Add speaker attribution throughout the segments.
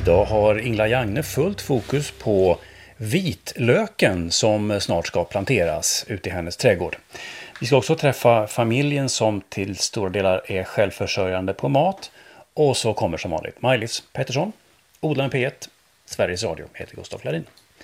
Speaker 1: Idag har Ingela Jagne fullt fokus på vitlöken som snart ska planteras ute i hennes trädgård. Vi ska också träffa familjen som till stora delar är självförsörjande på mat. Och så kommer som vanligt Maj-Lis Pettersson, odlaren P1, Sveriges Radio, heter Gustaf Larin.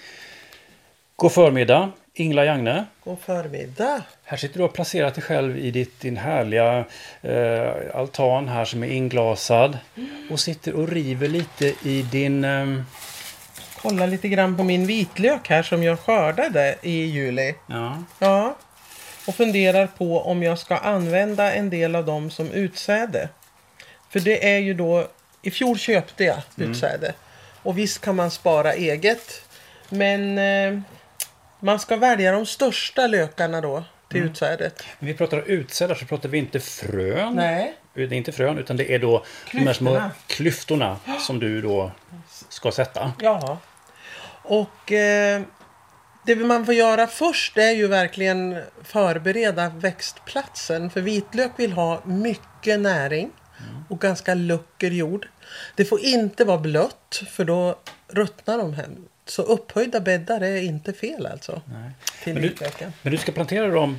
Speaker 1: God förmiddag, Ingela Jagne.
Speaker 2: God förmiddag.
Speaker 1: Här sitter du och placerat dig själv i din härliga altan här som är inglasad. Och sitter och river lite i din...
Speaker 2: Kolla lite grann på min vitlök här som jag skördade i juli. Ja. Och funderar på om jag ska använda en del av dem som utsäde. För det är ju då... I fjol köpte jag utsäde. Och visst kan man spara eget. Men man ska välja de största lökarna då till utsädet.
Speaker 1: När vi pratar utsäde så pratar vi inte frön.
Speaker 2: Nej.
Speaker 1: Det är inte frön utan det är då de här små klyftorna som du då ska sätta.
Speaker 2: Ja. Och det man får göra först är ju verkligen förbereda växtplatsen. För vitlök vill ha mycket näring och ganska lucker jord. Det får inte vara blött för då ruttnar de hem. Så upphöjda bäddar är inte fel alltså.
Speaker 1: Nej.
Speaker 2: Till
Speaker 1: men du ska plantera dem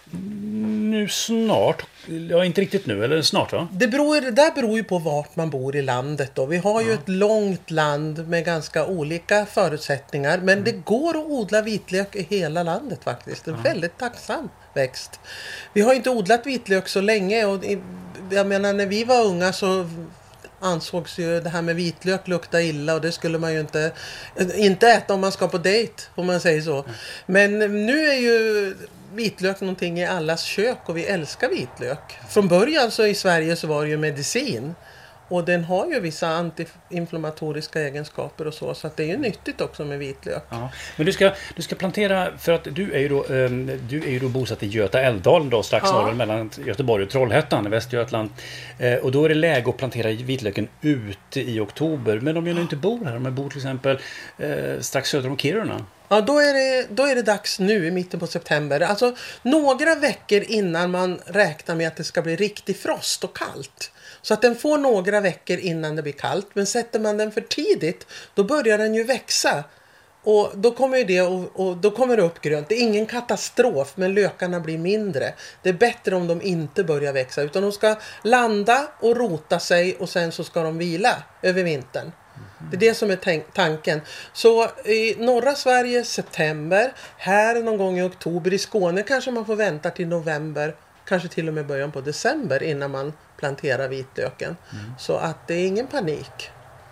Speaker 1: nu snart? Ja, inte riktigt nu, eller snart va?
Speaker 2: Det där beror ju på vart man bor i landet då. Vi har ju ett långt land med ganska olika förutsättningar. Men det går att odla vitlök i hela landet faktiskt. Det är en väldigt tacksam växt. Vi har inte odlat vitlök så länge. Och jag menar, när vi var unga så ansågs ju det här med vitlök lukta illa. Och det skulle man ju inte äta om man ska på dejt, om man säger så. Men nu är ju vitlök någonting i allas kök och vi älskar vitlök. Från början så i Sverige så var det ju medicin. Och den har ju vissa antiinflammatoriska egenskaper och så att det är ju nyttigt också med vitlök.
Speaker 1: Ja. Men du ska plantera, för att du är ju då bosatt i Göta Älvdal då, strax norr mellan Göteborg och Trollhättan i Västergötland. Och då är det läge att plantera vitlöken ute i oktober. Men om jag nu inte bor här, om jag bor till exempel strax söder om Kiruna.
Speaker 2: Ja, då är det dags nu i mitten på september. Alltså några veckor innan man räknar med att det ska bli riktig frost och kallt. Så att den får några veckor innan det blir kallt. Men sätter man den för tidigt, då börjar den ju växa. Och då kommer då kommer det upp grönt. Det är ingen katastrof, men lökarna blir mindre. Det är bättre om de inte börjar växa. Utan de ska landa och rota sig och sen så ska de vila över vintern. Det är det som är tanken. Så i norra Sverige september, här någon gång i oktober, i Skåne kanske man får vänta till november, kanske till och med början på december innan man planterar vitlöken. Så att det är ingen panik.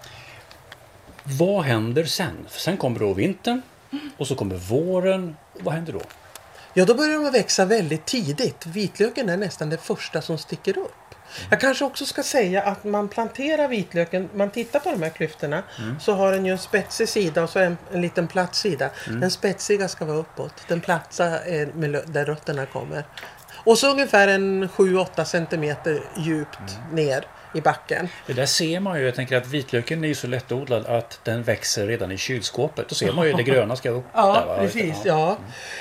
Speaker 1: Vad händer sen? Sen kommer då vintern och så kommer våren. Och vad händer då?
Speaker 2: Ja, då börjar de växa väldigt tidigt. Vitlöken är nästan det första som sticker upp. Jag kanske också ska säga att man planterar vitlöken, man tittar på de här klyftorna, så har den ju en spetsig sida och så en liten platt sida. Den spetsiga ska vara uppåt, den platta är där rötterna kommer. Och så ungefär en 7-8 centimeter djupt ner i backen.
Speaker 1: Det där ser man ju, jag tänker att vitlöken är ju så lättodlad att den växer redan i kylskåpet. Då ser man ju det gröna ska upp där, va?
Speaker 2: Precis, ja.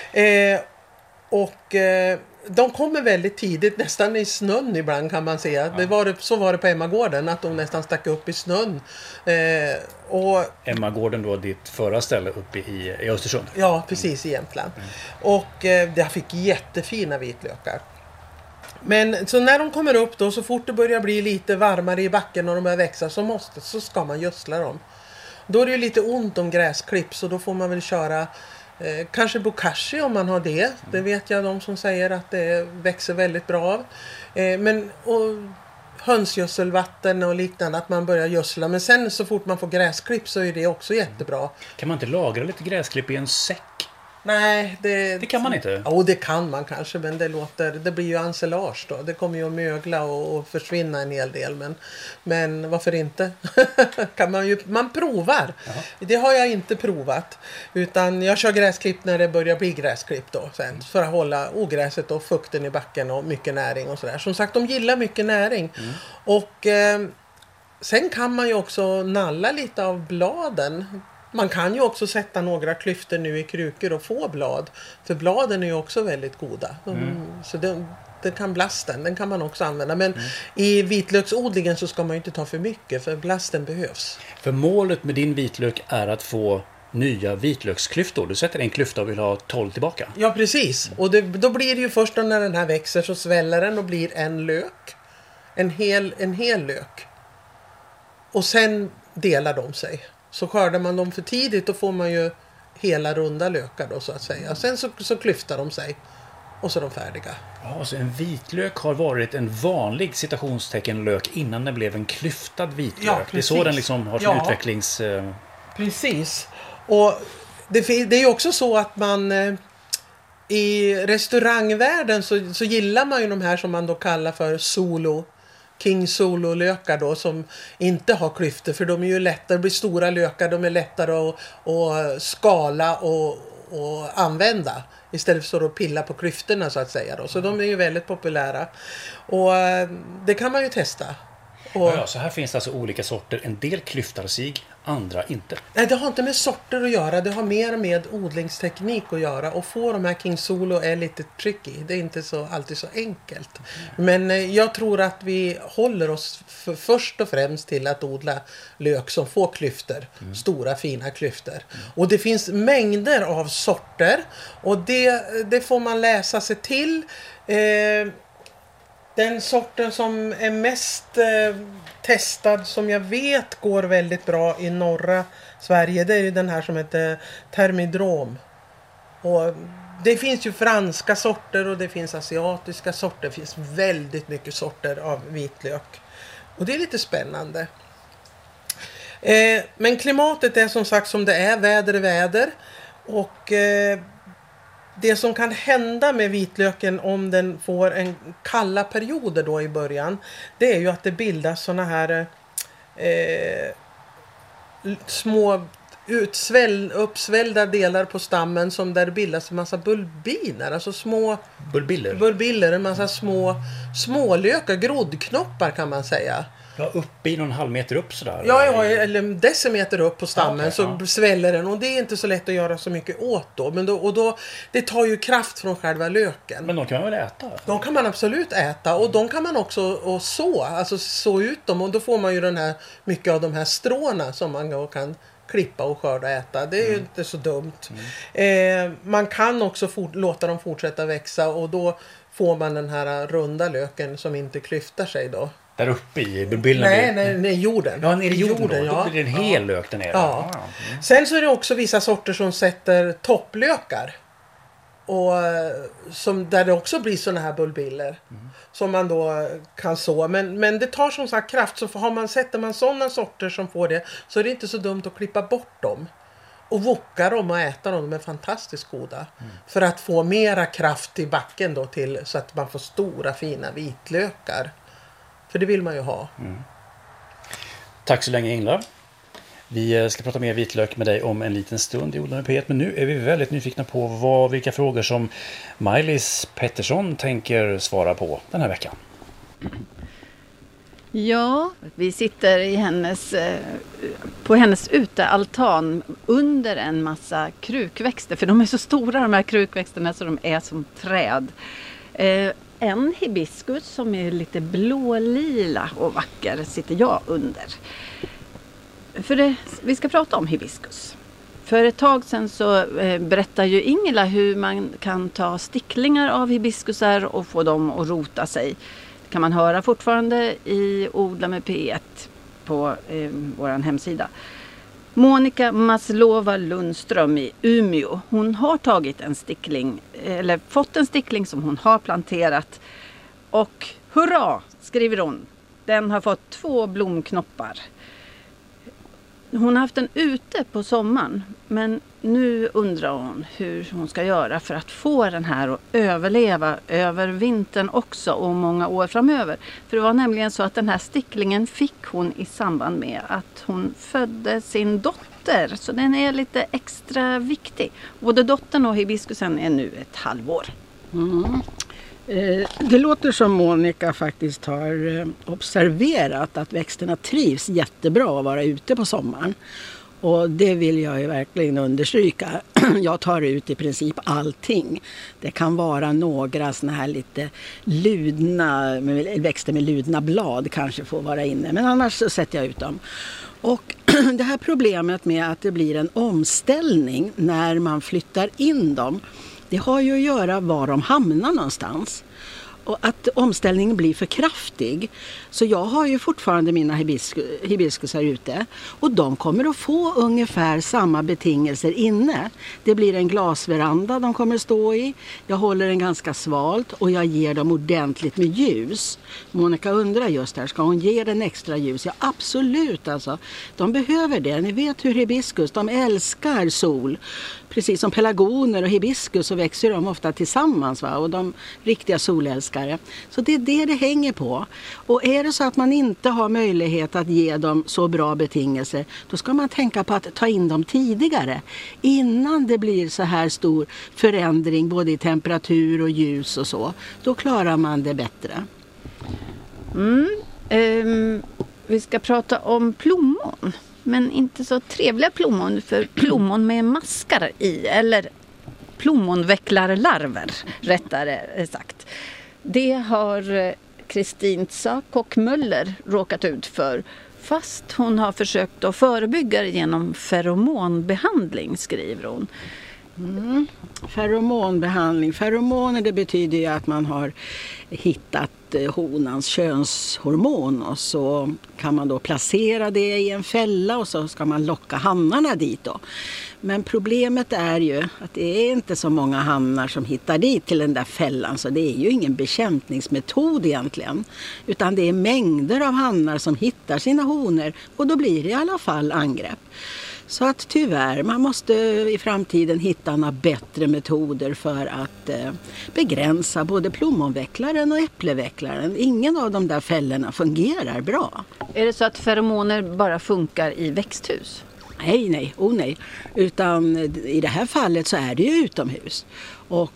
Speaker 2: De kommer väldigt tidigt, nästan i snön ibland kan man säga. Så var det på Emmagården, att de nästan stack upp i snön.
Speaker 1: Emmagården då, ditt förra ställe uppe i Östersund?
Speaker 2: Ja, precis, i Jämtland. Och jag fick jättefina vitlökar. Men så när de kommer upp då, så fort det börjar bli lite varmare i backen och de börjar växa så ska man gödsla dem. Då är det ju lite ont om gräsklipp, så då får man väl köra kanske bokashi om man har det. Det vet jag de som säger att det växer väldigt bra av. Och hönsgödselvatten och liknande, att man börjar gödsla. Men sen så fort man får gräsklipp så är det också jättebra.
Speaker 1: Kan man inte lagra lite gräsklipp i en säck?
Speaker 2: Nej,
Speaker 1: det kan man inte.
Speaker 2: Ja, det kan man kanske, men det blir ju ensilage då. Det kommer ju att mögla och försvinna en hel del, men varför inte? Man provar. Jaha. Det har jag inte provat, utan jag kör gräsklipp när det börjar bli gräsklipp då sen, för att hålla ogräset och fukten i backen och mycket näring och sådär. Som sagt, de gillar mycket näring. Och sen kan man ju också nalla lite av bladen. Man kan ju också sätta några klyftor nu i krukor och få blad. För bladen är ju också väldigt goda. Så det kan blasten, den kan man också använda. Men i vitlöksodlingen så ska man ju inte ta för mycket, för blasten behövs.
Speaker 1: För målet med din vitlök är att få nya vitlöksklyftor. Du sätter en klyfta och vill ha 12 tillbaka.
Speaker 2: Ja, precis. Och då blir det ju först när den här växer så sväller den och blir en lök. En hel lök. Och sen delar de sig. Så skördar man dem för tidigt, då får man ju hela runda lökar då, så att säga. Sen så klyftar de sig. Och så är de färdiga.
Speaker 1: Ja, så en vitlök har varit en vanlig citationstecken lök innan den blev en klyftad vitlök.
Speaker 2: Ja,
Speaker 1: det är så den liksom har sin utvecklings...
Speaker 2: Precis. Och det är ju också så att man i restaurangvärlden så gillar man ju de här som man då kallar för King Solo-lökar då, som inte har klyftor, för de är ju lättare, det blir stora lökar, de är lättare att skala och använda istället för att pilla på klyftorna, så att säga då. Så de är ju väldigt populära och det kan man ju testa.
Speaker 1: Ja, så här finns det alltså olika sorter. En del klyftar sig, andra inte.
Speaker 2: Nej, det har inte med sorter att göra. Det har mer med odlingsteknik att göra. Och få de här King Solo är lite tricky. Det är inte alltid så enkelt. Men jag tror att vi håller oss först och främst till att odla lök som får klyftor. Stora fina klyftor. Och det finns mängder av sorter. Och det får man läsa sig till. Den sorten som är mest testad, som jag vet går väldigt bra i norra Sverige, det är ju den här som heter Thermidrom. Och det finns ju franska sorter och det finns asiatiska sorter. Det finns väldigt mycket sorter av vitlök. Och det är lite spännande. Men klimatet är som sagt som det är, väder är väder. Och det som kan hända med vitlöken om den får en kalla perioder då i början, det är ju att det bildas såna här små uppsvällda delar på stammen som där det bildas en massa bulbiner, alltså små bulbiller, en massa smålökar, groddknoppar kan man säga.
Speaker 1: Ja, uppe i någon halvmeter upp sådär.
Speaker 2: Ja, eller decimeter upp på stammen så sväller den, och det är inte så lätt att göra så mycket åt då. Men det tar ju kraft från själva löken.
Speaker 1: Men de kan man väl äta?
Speaker 2: De kan man absolut äta, och de kan man också så ut dem, och då får man ju mycket av de här stråna som man då kan klippa och skörda och äta. Det är ju inte så dumt. Man kan också låta dem fortsätta växa, och då får man den här runda löken som inte klyftar sig då.
Speaker 1: Där uppe i bulbillen?
Speaker 2: Nej, jorden.
Speaker 1: Ja, nere i jorden då blir det en hel lök där nere.
Speaker 2: Ja. Sen så är det också vissa sorter som sätter topplökar. Och där det också blir såna här bulbiller. Som man då kan så. Men det tar som sagt kraft. Så sätter man sådana sorter som får det, så är det inte så dumt att klippa bort dem. Och voka dem och äta dem. De är fantastiskt goda. För att få mera kraft i backen då så att man får stora fina vitlökar. För det vill man ju ha.
Speaker 1: Tack så länge, Ingela. Vi ska prata mer vitlök med dig om en liten stund i Odlarna P1. Men nu är vi väldigt nyfikna på vilka frågor som Maj-Lis Pettersson tänker svara på den här veckan.
Speaker 3: Ja, vi sitter på hennes utealtan under en massa krukväxter. För de är så stora, de här krukväxterna, så de är som träd. En hibiskus som är lite blålila och vacker sitter jag under. Vi ska prata om hibiskus. För ett tag sedan så berättar ju Ingela hur man kan ta sticklingar av hibiskusar och få dem att rota sig. Det kan man höra fortfarande i Odla med P1 på vår hemsida. Monica Maslova Lundström i Umeå, hon har tagit en stickling, eller fått en stickling som hon har planterat. Och hurra, skriver hon, den har fått 2 blomknoppar. Hon har haft den ute på sommaren, men nu undrar hon hur hon ska göra för att få den här att överleva över vintern också och många år framöver. För det var nämligen så att den här sticklingen fick hon i samband med att hon födde sin dotter. Så den är lite extra viktig. Både dottern och hibiskusen är nu ett halvår.
Speaker 4: Det låter som Monica faktiskt har observerat att växterna trivs jättebra att vara ute på sommaren. Och det vill jag ju verkligen understryka. Jag tar ut i princip allting. Det kan vara några såna här lite ludna, växter med ludna blad kanske får vara inne. Men annars så sätter jag ut dem. Och det här problemet med att det blir en omställning när man flyttar in dem, det har ju att göra var de hamnar någonstans. Och att omställningen blir för kraftig. Så jag har ju fortfarande mina hibiskusar ute. Och de kommer att få ungefär samma betingelser inne. Det blir en glasveranda de kommer att stå i. Jag håller den ganska svalt och jag ger dem ordentligt med ljus. Monica undrar just här, ska hon ge den extra ljus? Ja, absolut alltså. De behöver det. Ni vet hur hibiskus, de älskar sol. Precis som pelargoner och hibiskus så växer de ofta tillsammans, va? Och de riktiga solälskare. Så det är det hänger på. Och är det så att man inte har möjlighet att ge dem så bra betingelser, då ska man tänka på att ta in dem tidigare. Innan det blir så här stor förändring både i temperatur och ljus och så. Då klarar man det bättre.
Speaker 3: Vi ska prata om plommon. Men inte så trevliga plommon, för plommon med maskar i, eller plommonvecklarlarver rättare sagt. Det har Kristin Kock-Möller råkat ut för, fast hon har försökt att förebygga det genom feromonbehandling, skriver hon.
Speaker 4: Feromonbehandling. Feromoner, det betyder ju att man har hittat honans könshormon och så kan man då placera det i en fälla och så ska man locka hannarna dit då. Men problemet är ju att det är inte så många hannar som hittar dit till den där fällan, så det är ju ingen bekämpningsmetod egentligen, utan det är mängder av hannar som hittar sina honor och då blir det i alla fall angrepp. Så att tyvärr, man måste i framtiden hitta några bättre metoder för att begränsa både plommonvecklaren och äpplevecklaren. Ingen av de där fällorna fungerar bra.
Speaker 3: Är det så att feromoner bara funkar i växthus?
Speaker 4: Nej, utan i det här fallet så är det ju utomhus. Och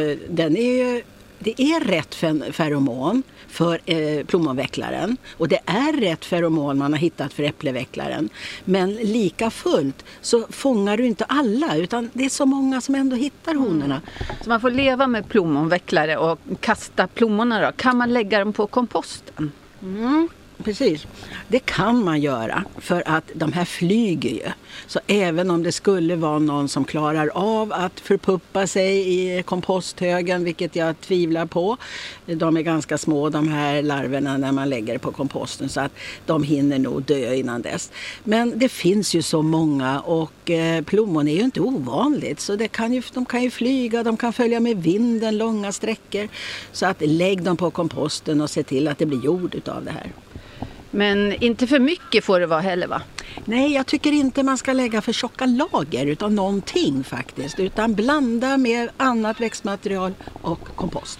Speaker 4: det är rätt feromon för plommonvecklaren och det är rätt feromon man har hittat för äpplevecklaren. Men lika fullt så fångar du inte alla, utan det är så många som ändå hittar honorna.
Speaker 3: Så man får leva med plommonvecklare och kasta plommorna då. Kan man lägga dem på komposten?
Speaker 4: Precis, det kan man göra för att de här flyger ju. Så även om det skulle vara någon som klarar av att förpuppa sig i komposthögen, vilket jag tvivlar på. De är ganska små de här larverna när man lägger på komposten, så att de hinner nog dö innan dess. Men det finns ju så många och plommon är ju inte ovanligt. Så de kan ju flyga, de kan följa med vinden långa sträckor. Så att lägg dem på komposten och se till att det blir jord utav det här.
Speaker 3: Men inte för mycket får det vara heller, va?
Speaker 4: Nej, jag tycker inte man ska lägga för tjocka lager utav någonting faktiskt. Utan blanda med annat växtmaterial och kompost.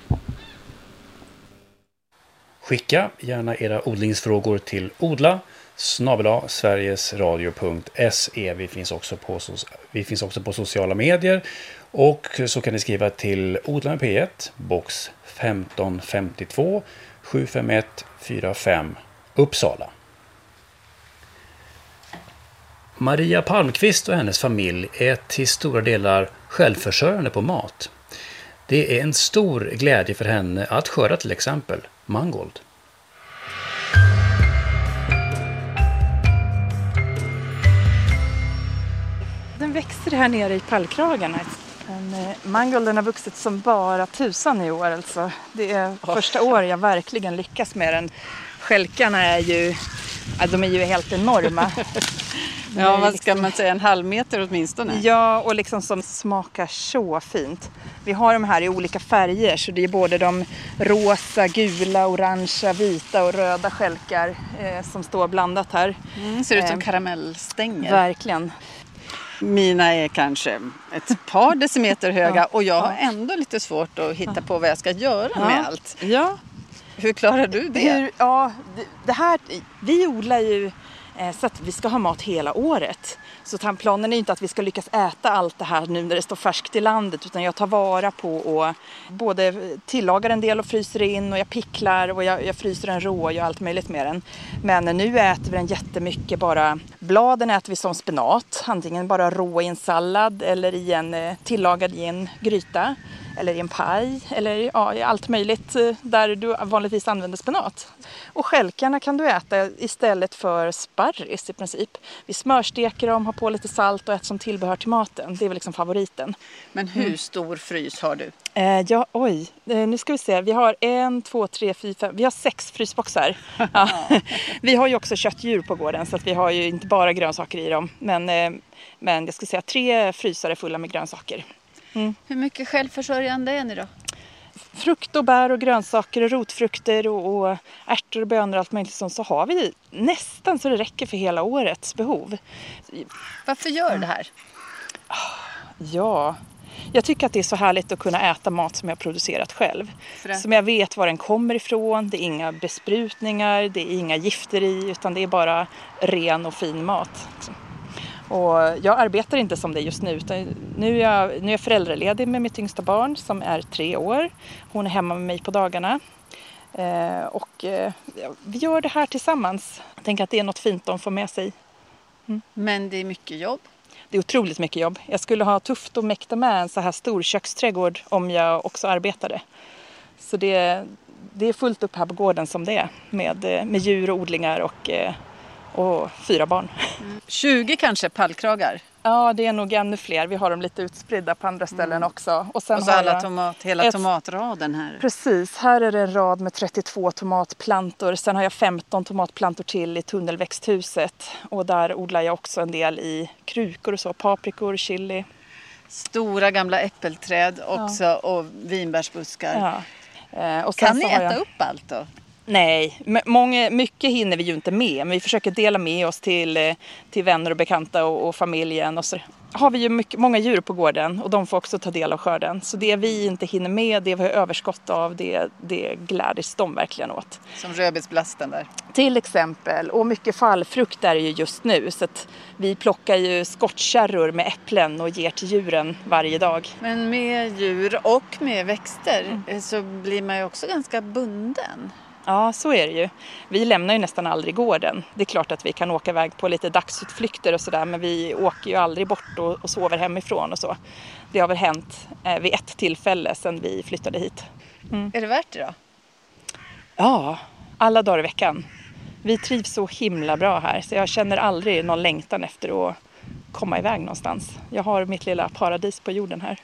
Speaker 1: Skicka gärna era odlingsfrågor till odla@sverigesradio.se. Vi finns också på sociala medier. Och så kan ni skriva till Odla med P1, box 1552 751 45 Uppsala. Maria Palmqvist och hennes familj är till stora delar självförsörjande på mat. Det är en stor glädje för henne att skörda till exempel mangold.
Speaker 5: Den växer här nere i pallkragarna. Mangolden har vuxit som bara tusan i år. Alltså. Det är första året jag verkligen lyckas med den. Skälkarna är ju helt enorma.
Speaker 3: Ja, vad ska man säga, en halv meter åtminstone.
Speaker 5: Ja, och liksom som smakar så fint. Vi har de här i olika färger, så det är både de rosa, gula, orangea, vita och röda skälkar som står blandat här.
Speaker 3: Ser ut som karamellstänger.
Speaker 5: Verkligen.
Speaker 3: Mina är kanske ett par decimeter höga och jag har ändå lite svårt att hitta på vad jag ska göra med allt.
Speaker 5: Ja.
Speaker 3: Hur klarar du det?
Speaker 5: Det här, vi odlar ju Så att vi ska ha mat hela året. Så planen är inte att vi ska lyckas äta allt det här nu när det står färskt i landet. Utan jag tar vara på och både tillagar en del och fryser in. Och jag picklar och jag fryser den rå och gör allt möjligt med den. Men nu äter vi den jättemycket bara. Bladen äter vi som spenat. Antingen bara rå i en sallad eller tillagad i en gryta. Eller i en paj, eller i allt möjligt där du vanligtvis använder spenat. Och stjälkarna kan du äta istället för sparris i princip. Vi smörsteker dem, har på lite salt och äter som tillbehör till maten. Det är väl liksom favoriten.
Speaker 3: Men hur stor frys har du?
Speaker 5: Nu ska vi se. Vi har 1, 2, 3, 4, 5. Vi har 6 frysboxar. Ja. Vi har ju också köttdjur på gården så att vi har ju inte bara grönsaker i dem. Men jag ska säga 3 frysar är fulla med grönsaker.
Speaker 3: Hur mycket självförsörjande är ni då?
Speaker 5: Frukt och bär och grönsaker och rotfrukter och ärtor och bönor och allt möjligt sånt, så har vi nästan så det räcker för hela årets behov.
Speaker 3: Varför gör det här?
Speaker 5: Ja, jag tycker att det är så härligt att kunna äta mat som jag har producerat själv. Som jag vet var den kommer ifrån, det är inga besprutningar, det är inga gifter i, utan det är bara ren och fin mat. Och jag arbetar inte som det just nu, utan nu är jag föräldraledig med mitt yngsta barn som är 3 år. Hon är hemma med mig på dagarna. Vi gör det här tillsammans. Jag tänker att det är något fint de får med sig.
Speaker 3: Men det är mycket jobb.
Speaker 5: Det är otroligt mycket jobb. Jag skulle ha tufft att mäkta med en så här stor köksträdgård om jag också arbetade. Så det är fullt upp här på gården som det är. Med djur och odlingar och 4 barn.
Speaker 3: 20 kanske pallkragar?
Speaker 5: Ja, det är nog ännu fler. Vi har dem lite utspridda på andra ställen också. Och sen
Speaker 3: så hela tomatraden här.
Speaker 5: Precis, här är det en rad med 32 tomatplantor. Sen har jag 15 tomatplantor till i tunnelväxthuset. Och där odlar jag också en del i krukor och så. Paprikor, chili.
Speaker 3: Stora gamla äppelträd också och vinbärsbuskar.
Speaker 5: Ja. Och sen
Speaker 3: kan ni äta upp allt då?
Speaker 5: Nej, mycket hinner vi ju inte med. Men vi försöker dela med oss till vänner och bekanta och familjen. Och så har vi ju många djur på gården och de får också ta del av skörden. Så det vi inte hinner med, det vi har överskott av, det glädjes de verkligen åt.
Speaker 3: Som rödbetsblasten där?
Speaker 5: Till exempel. Och mycket fallfrukt är det ju just nu. Så att vi plockar ju skottkärror med äpplen och ger till djuren varje dag.
Speaker 3: Men med djur och med växter så blir man ju också ganska bunden.
Speaker 5: Ja, så är det ju. Vi lämnar ju nästan aldrig gården. Det är klart att vi kan åka iväg på lite dagsutflykter och sådär. Men vi åker ju aldrig bort och sover hemifrån och så. Det har väl hänt vid ett tillfälle sedan vi flyttade hit.
Speaker 3: Är det värt det då?
Speaker 5: Ja, alla dagar i veckan. Vi trivs så himla bra här. Så jag känner aldrig någon längtan efter att komma iväg någonstans. Jag har mitt lilla paradis på jorden här.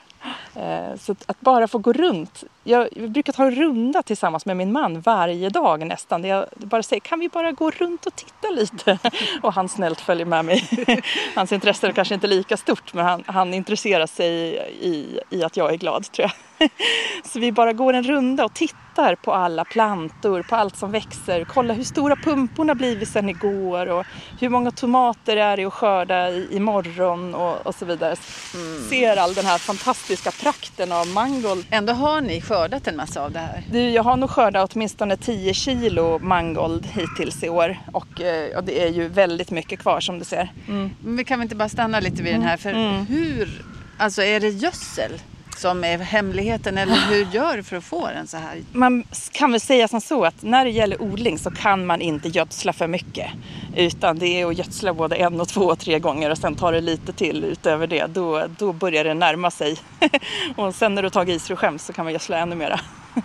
Speaker 5: Så att bara få gå runt. Jag brukar ta en runda tillsammans med min man varje dag nästan. Jag bara säger, kan vi bara gå runt och titta lite? Och han snällt följer med mig. Hans intresse är kanske inte lika stort, men han intresserar sig i att jag är glad, tror jag. Så vi bara går en runda och tittar på alla plantor, på allt som växer. Kolla hur stora pumporna blivit sedan igår och hur många tomater är det att skörda imorgon och så vidare. Ser all den här fantastiska prakten av mangold.
Speaker 3: Ändå har ni skördat en massa av det här?
Speaker 5: Jag har nog skördat åtminstone 10 kilo mangold hittills i år. Och det är ju väldigt mycket kvar som du ser.
Speaker 3: Men vi kan väl inte bara stanna lite vid den här? För alltså är det gödsel som är hemligheten, eller hur gör du för att få den så här?
Speaker 5: Man kan väl säga som så att när det gäller odling så kan man inte gödsla för mycket. Utan det är att gödsla både 1, 2 och 3 gånger och sen tar det lite till utöver det. Då börjar det närma sig. Och sen när du tagit is och skäms så kan man gödsla ännu mera.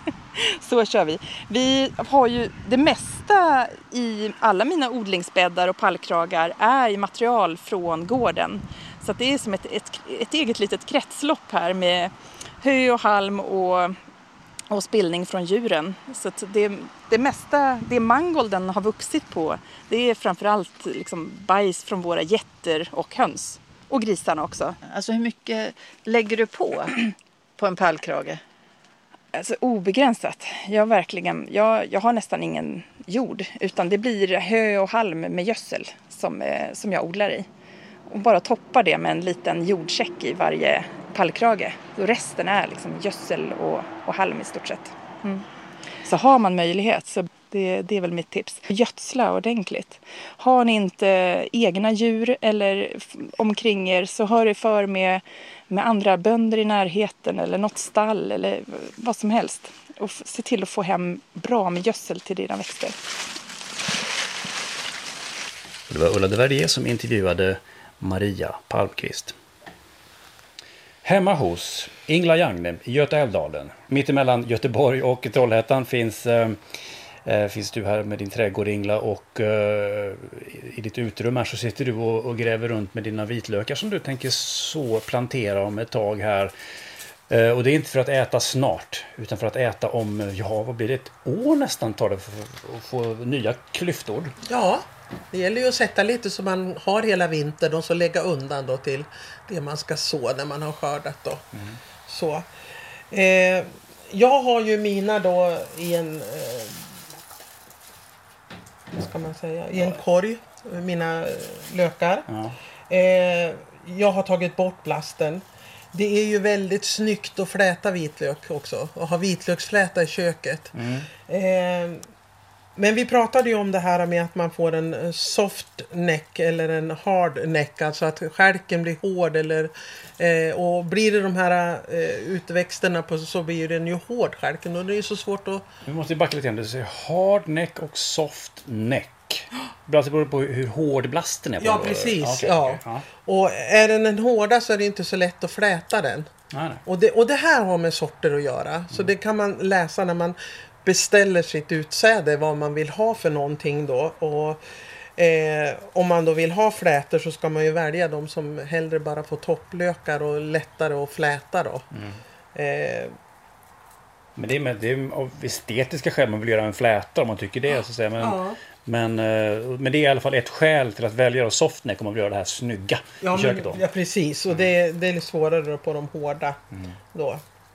Speaker 5: Så kör vi. Vi har ju det mesta i alla mina odlingsbäddar och pallkragar är material från gården. Så att det är som ett eget litet kretslopp här med hö och halm och spillning från djuren. Så att det mesta, det mangolden har vuxit på, det är framförallt liksom bajs från våra getter och höns. Och grisarna också.
Speaker 3: Alltså hur mycket lägger du på en pallkrage?
Speaker 5: Alltså obegränsat. Jag har nästan ingen jord. Utan det blir hö och halm med gödsel som jag odlar i. Och bara toppar det med en liten jordsäck i varje pallkrage. Och resten är liksom gödsel och halm i stort sett. Så har man möjlighet så Det är väl mitt tips. Gödsla ordentligt. Har ni inte egna djur eller omkring er så hör er för med andra bönder i närheten eller något stall eller vad som helst. Och se till att få hem bra med gödsel till dina växter.
Speaker 1: Det var Ulla de Verdier som intervjuade Maria Palmqvist. Hemma hos Ingela Jangne i Götaälvdalen. Mittemellan Göteborg och Trollhättan finns du här med din trädgård, Ingela, och i ditt utrum här så sitter du och gräver runt med dina vitlökar som du tänker så plantera om ett tag här. Och det är inte för att äta snart utan för att äta om, vad blir det, ett år nästan tar det för att få nya klyftor.
Speaker 2: Ja, det gäller ju att sätta lite så man har hela vintern och så lägga undan då till det man ska så när man har skördat då. Så. Jag har ju mina då i en vad ska man säga, i en korg, mina lökar.
Speaker 1: Ja.
Speaker 2: Jag har tagit bort blasten. Det är ju väldigt snyggt att fläta vitlök också. Och ha vitlöksfläta i köket. Men vi pratade ju om det här med att man får en soft neck eller en hard neck. Alltså att skälken blir hård. Och blir det de här utväxterna på så blir den ju hård skälken. Och det är så svårt att...
Speaker 1: Vi måste backa lite grann. Du säger hard neck och soft neck. Det beror på hur hård blasten är.
Speaker 2: Ja, precis.
Speaker 1: Okay. Ja.
Speaker 2: Och är den en hårda så är det inte så lätt att fläta den.
Speaker 1: Nej.
Speaker 2: Och det här har med sorter att göra. Så det kan man läsa när man beställer sitt utsäde, vad man vill ha för någonting då. Och om man då vill ha flätor så ska man ju välja de som hellre bara får topplökar och lättare att fläta då.
Speaker 1: Men det är av estetiska skäl man vill göra en fläta om man tycker det. Så att säga. Men det är i alla fall ett skäl till att välja softneck om man vill göra det här snygga i köket då.
Speaker 2: Ja, precis. Och det är svårare på de hårda då.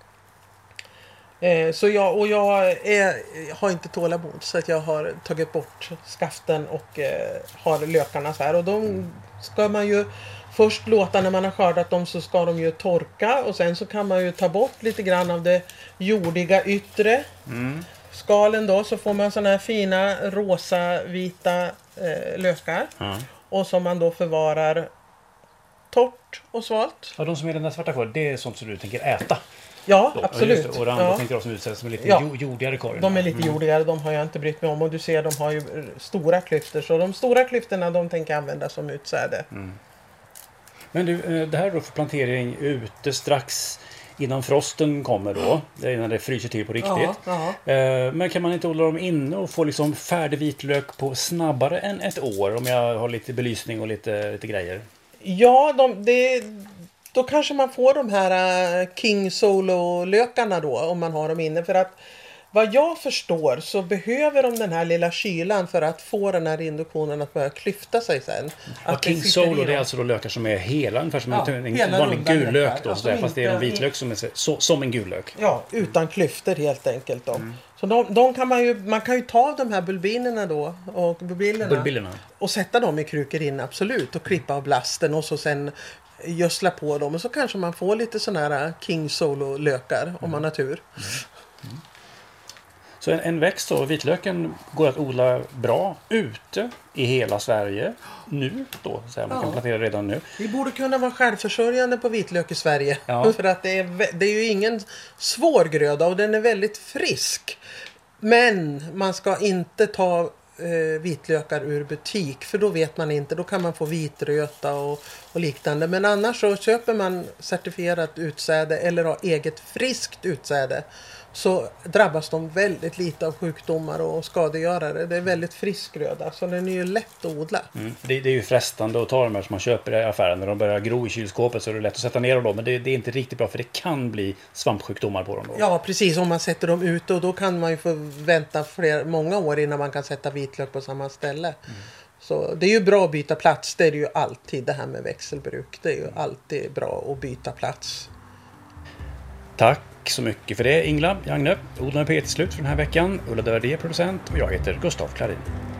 Speaker 2: Så jag har inte tålamod så att jag har tagit bort skaften och har lökarna så här. Och de ska man ju först låta, när man har skördat dem så ska de ju torka. Och sen så kan man ju ta bort lite grann av det jordiga yttre. Skalen då, så får man såna här fina rosa vita lökar. Och som man då förvarar torrt och svalt.
Speaker 1: Ja, de som är den där svarta korgen, det är sånt som du tänker äta.
Speaker 2: Ja,
Speaker 1: då.
Speaker 2: absolut.
Speaker 1: Och andra tänker jag som utsätts som är lite jordigare korgen.
Speaker 2: De är lite jordigare, de har jag inte brytt mig om. Och du ser, de har ju stora klyftor. Så de stora klyftorna, de tänker jag använda som utsäde.
Speaker 1: Men du, det här då för plantering ute strax innan frosten kommer då. Innan det fryser till på riktigt. Men kan man inte odla dem inne och få liksom färdig vitlök på snabbare än ett år? Om jag har lite belysning och lite grejer. Ja,
Speaker 2: då kanske man får de här King Solo-lökarna då, om man har dem inne. För att vad jag förstår så behöver de den här lilla kylan för att få den här induktionen att börja klyfta sig sen.
Speaker 1: Att King Solo, det är alltså då lökar som är hela, ungefär som en vanlig gul lök då, så fast det är en vitlök som är som en gul lök.
Speaker 2: Ja, utan klyftor helt enkelt då. Så man kan ju ta de här bulbinerna då och bulbillerna och sätta dem i krukor in, absolut, och klippa av blasten och så sen gödsla på dem och så kanske man får lite såna här King Solo lökar om man har tur.
Speaker 1: Så en växt då, vitlöken, går att odla bra ute i hela Sverige nu då, så man kan plantera redan nu.
Speaker 2: Vi borde kunna vara självförsörjande på vitlök i Sverige. För att det är ju ingen svår gröda och den är väldigt frisk. Men man ska inte ta vitlökar ur butik, för då vet man inte, då kan man få vitröta och liknande. Men annars så köper man certifierat utsäde eller har eget friskt utsäde, så drabbas de väldigt lite av sjukdomar och skadegörare. Det är väldigt frisk gröda, så den är ju lätt att odla.
Speaker 1: Det är ju frestande att ta de här som man köper i affären. När de börjar gro i kylskåpet så är det lätt att sätta ner dem. Men det är inte riktigt bra, för det kan bli svampsjukdomar på dem då.
Speaker 2: Ja, precis. Om man sätter dem ute, och då kan man ju få vänta många år innan man kan sätta vitlök på samma ställe. Så det är ju bra att byta plats. Det är ju alltid det här med växelbruk. Det är ju alltid bra att byta plats.
Speaker 1: Tack så mycket för det, Ingela Jangne. Odlarna på slut för den här veckan. Ulla de Verdier, producent, och jag heter Gustav Klarin.